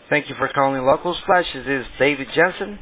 Thank you for calling Local Splash. This is David Jensen.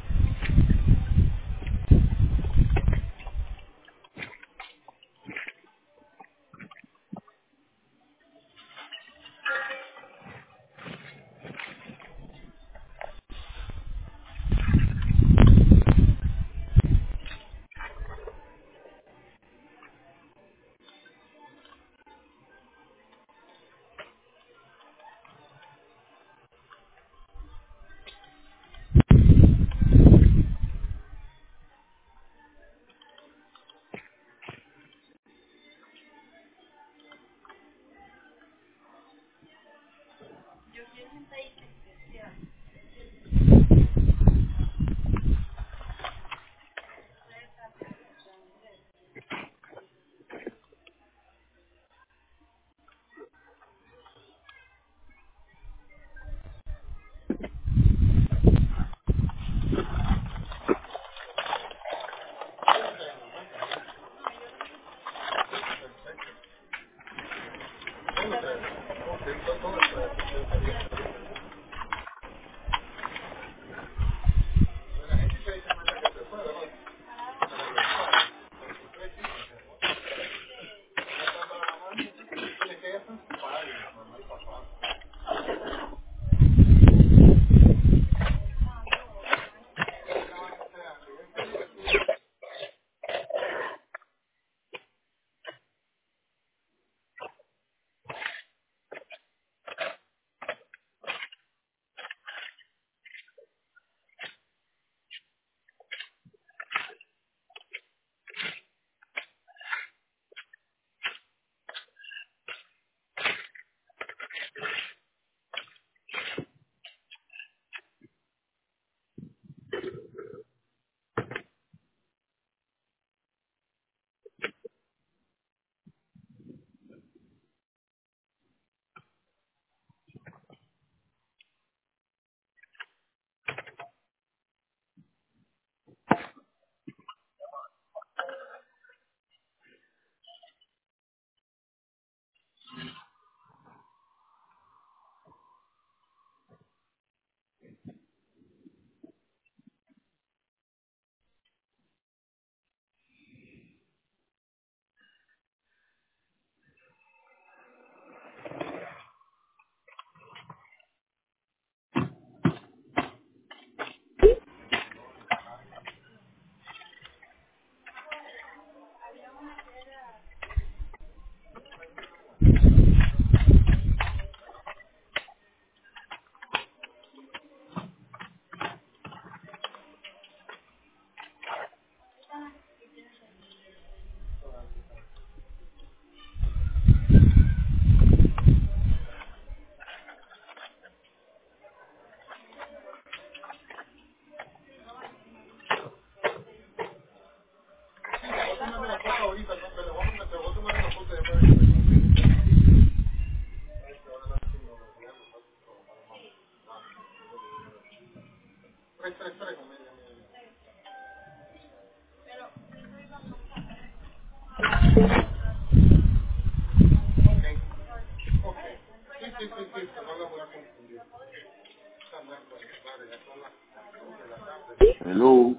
Hello.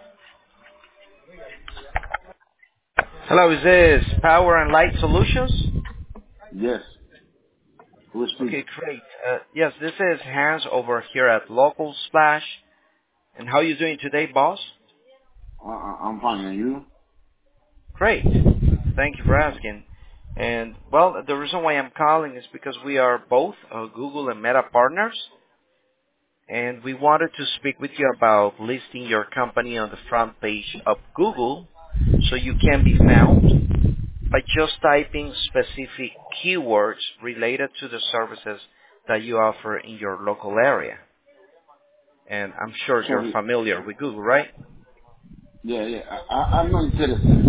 Hello, is this Power and Light Solutions? Yes. Who speak? Okay, great. Yes, this is Hans over here at Local Splash. And how are you doing today, boss? I'm fine. And you? Great. Thank you for asking. And, well, the reason why I'm calling is because we are both Google and Meta partners. And we wanted to speak with you about listing your company on the front page of Google so you can be found by just typing specific keywords related to the services that you offer in your local area. And I'm sure you're Sorry. familiar with Google, right? Yeah. I'm not interested.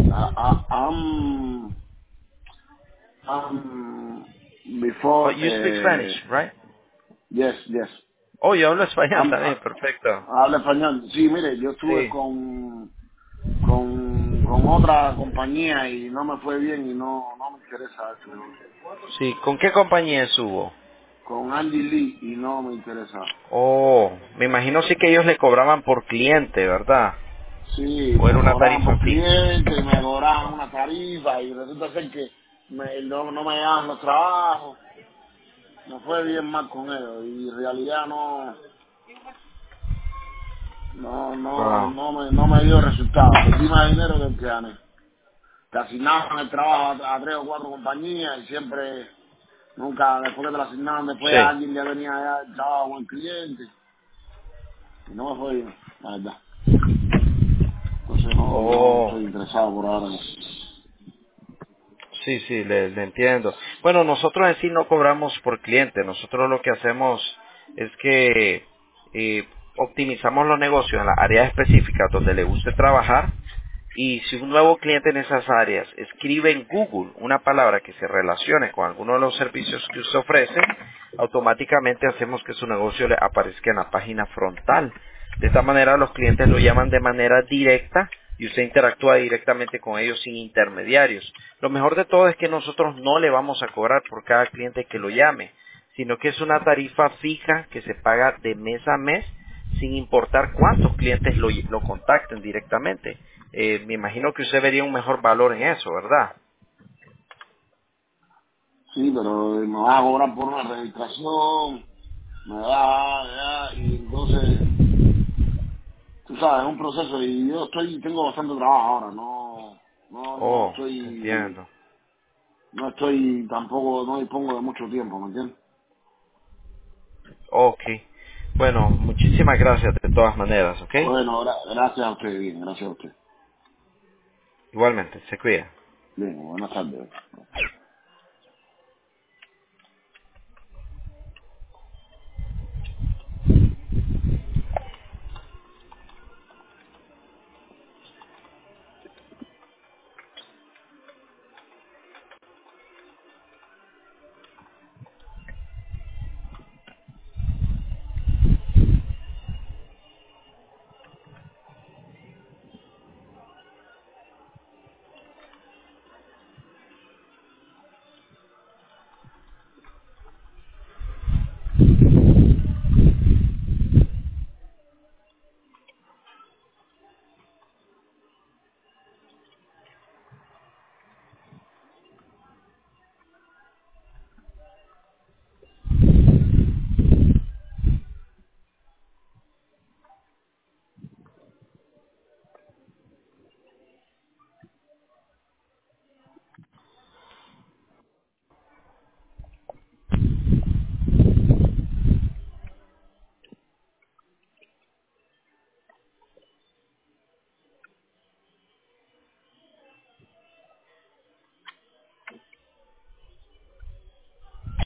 Oh, Before, you speak Spanish, right? yes. Oh, yo hablo español I'm, también, perfecto. habla español. Sí, mire, yo estuve Sí. con otra compañía y no me fue bien y no me interesa eso. Sí, ¿con qué compañía estuvo? con Andy Lee y no me interesa. Oh, me imagino sí que ellos le cobraban por cliente, ¿verdad? Sí, O era me una cobraban tarifa por fija. cliente, me cobraban una tarifa y resulta ser que no me daban los trabajos. Me fue bien mal con ellos y en realidad Wow. no me dio resultado. Perdí más dinero del que gané. Te asignaban el trabajo a 3 o 4 compañías y siempre, nunca, después que te lo asignaban, después Sí. alguien ya tenía ya el trabajo con el cliente. Y no me fue bien, la verdad. Entonces no Oh. estoy interesado por ahora. Sí, sí, le entiendo. Bueno, nosotros en sí no cobramos por cliente. Nosotros lo que hacemos es que optimizamos los negocios en las áreas específicas donde le guste trabajar. Y si un nuevo cliente en esas áreas escribe en Google una palabra que se relacione con alguno de los servicios que usted ofrece, automáticamente hacemos que su negocio le aparezca en la página frontal. De esta manera los clientes lo llaman de manera directa y usted interactúa directamente con ellos sin intermediarios. Lo mejor de todo es que nosotros no le vamos a cobrar por cada cliente que lo llame, sino que es una tarifa fija que se paga de mes a mes sin importar cuántos clientes lo contacten directamente. Me imagino que usted vería un mejor valor en eso, ¿verdad? Sí, pero me vas a cobrar por una registración, y entonces, tú sabes, es un proceso y yo tengo bastante trabajo ahora, Oh, entiendo. no estoy tampoco, no dispongo de mucho tiempo, ¿me entiendes? Ok. Bueno, muchísimas gracias de todas maneras, ¿ok? Bueno, gracias a usted, bien, gracias a usted. Igualmente, se cuida. Bien, buenas tardes.